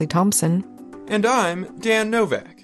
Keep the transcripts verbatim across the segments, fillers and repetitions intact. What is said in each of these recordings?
Thompson. And I'm Dan Novak.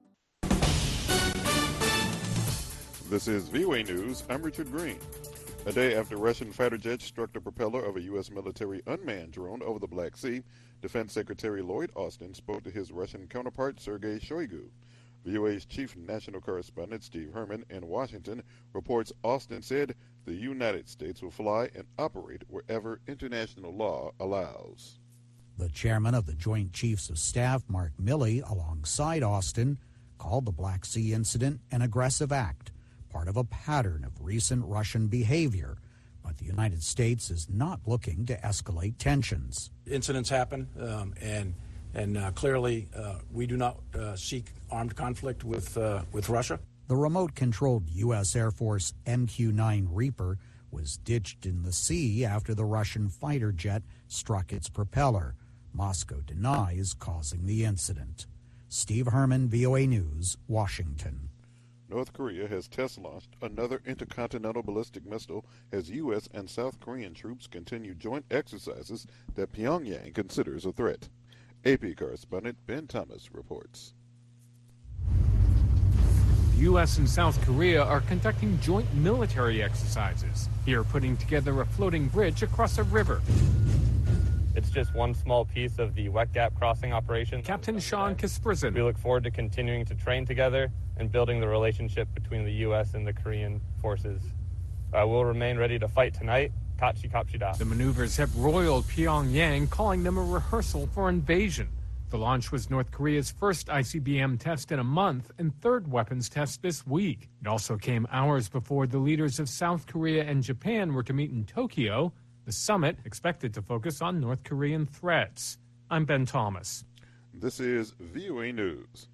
This is V O A News. I'm Richard Green. A day after Russian fighter jets struck the propeller of a U S military unmanned drone over the Black Sea, Defense Secretary Lloyd Austin spoke to his Russian counterpart Sergei Shoigu. V O A's chief national correspondent Steve Herman in Washington reports Austin said the United States will fly and operate wherever international law allows. The chairman of the Joint Chiefs of Staff, Mark Milley, alongside Austin, called the Black Sea incident an aggressive act, part of a pattern of recent Russian behavior. But the United States is not looking to escalate tensions. Incidents happen, um, and and uh, clearly uh, we do not uh, seek armed conflict with uh, with Russia. The remote-controlled U S Air Force M Q nine Reaper was ditched in the sea after the Russian fighter jet struck its propeller. Moscow denies causing the incident. Steve Herman, V O A News, Washington. North Korea has test-launched another intercontinental ballistic missile as U S and South Korean troops continue joint exercises that Pyongyang considers a threat. A P correspondent Ben Thomas reports. U S and South Korea are conducting joint military exercises, here putting together a floating bridge across a river. It's just one small piece of the wet gap crossing operation. Captain Sean Kasperson. We look forward to continuing to train together and building the relationship between the U S and the Korean forces. Uh, we'll remain ready to fight tonight. Kachi Kapshida. The maneuvers have roiled Pyongyang, calling them a rehearsal for invasion. The launch was North Korea's first I C B M test in a month and third weapons test this week. It also came hours before the leaders of South Korea and Japan were to meet in Tokyo. The summit expected to focus on North Korean threats. I'm Ben Thomas. This is V O A News.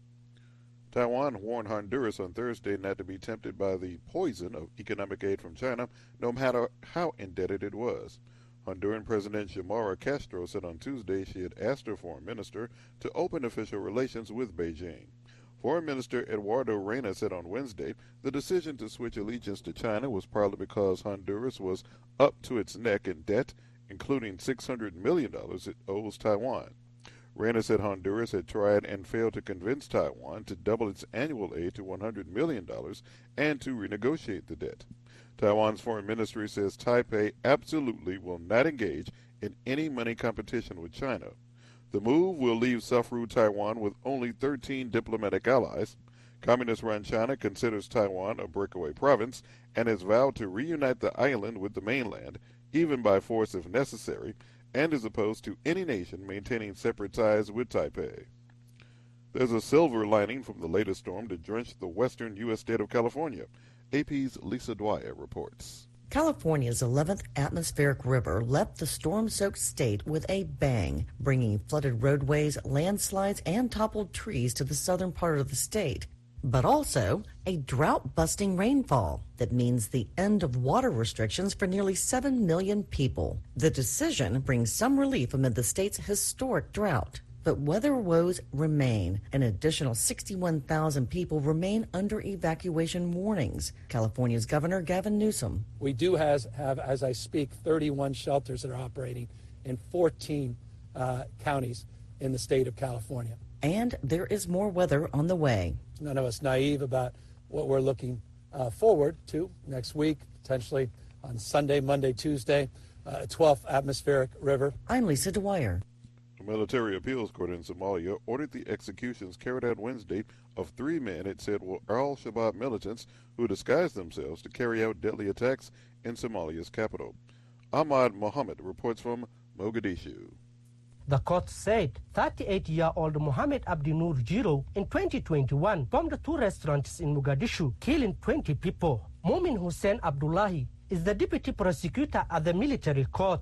Taiwan warned Honduras on Thursday not to be tempted by the poison of economic aid from China, no matter how indebted it was. Honduran President Xiomara Castro said on Tuesday she had asked her foreign minister to open official relations with Beijing. Foreign Minister Eduardo Reyna said on Wednesday the decision to switch allegiance to China was partly because Honduras was up to its neck in debt, including six hundred million dollars it owes Taiwan. Reyna said Honduras had tried and failed to convince Taiwan to double its annual aid to one hundred million dollars and to renegotiate the debt. Taiwan's foreign ministry says Taipei absolutely will not engage in any money competition with China. The move will leave self-ruled Taiwan with only thirteen diplomatic allies. Communist-run China considers Taiwan a breakaway province and has vowed to reunite the island with the mainland, even by force if necessary, and is opposed to any nation maintaining separate ties with Taipei. There's a silver lining from the latest storm to drench the western U S state of California. A P's Lisa Dwyer reports. California's eleventh atmospheric river left the storm-soaked state with a bang, bringing flooded roadways, landslides, and toppled trees to the southern part of the state. But also a drought-busting rainfall that means the end of water restrictions for nearly seven million people. The decision brings some relief amid the state's historic drought. But weather woes remain. An additional sixty-one thousand people remain under evacuation warnings. California's Governor Gavin Newsom. We do has, have, as I speak, thirty-one shelters that are operating in fourteen uh, counties in the state of California. And there is more weather on the way. None of us naive about what we're looking uh, forward to next week, potentially on Sunday, Monday, Tuesday, uh, twelfth atmospheric river. I'm Lisa Dwyer. The Military Appeals Court in Somalia ordered the executions carried out Wednesday of three men it said were al-Shabaab militants who disguised themselves to carry out deadly attacks in Somalia's capital. Ahmad Mohammed reports from Mogadishu. The court said thirty-eight-year-old Mohammed Abdi Nur Jiro in twenty twenty-one bombed two restaurants in Mogadishu, killing twenty people. Momin Hussein Abdullahi is the deputy prosecutor at the military court.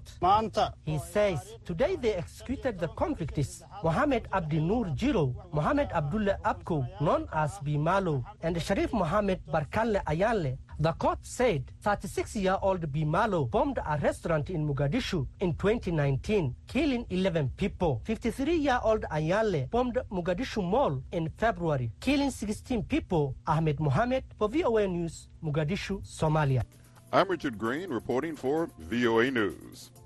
He says today they executed the convicts Mohammed Abdi Nur Jiro, Mohammed Abdullah Abko, known as Bimalo, and Sharif Mohammed Barkanle Ayanle. The court said thirty-six-year-old Bimalo bombed a restaurant in Mogadishu in twenty nineteen, killing eleven people. fifty-three-year-old Ayanle bombed Mogadishu Mall in February, killing sixteen people. Ahmed Mohammed for V O A News, Mogadishu, Somalia. I'm Richard Green reporting for V O A News.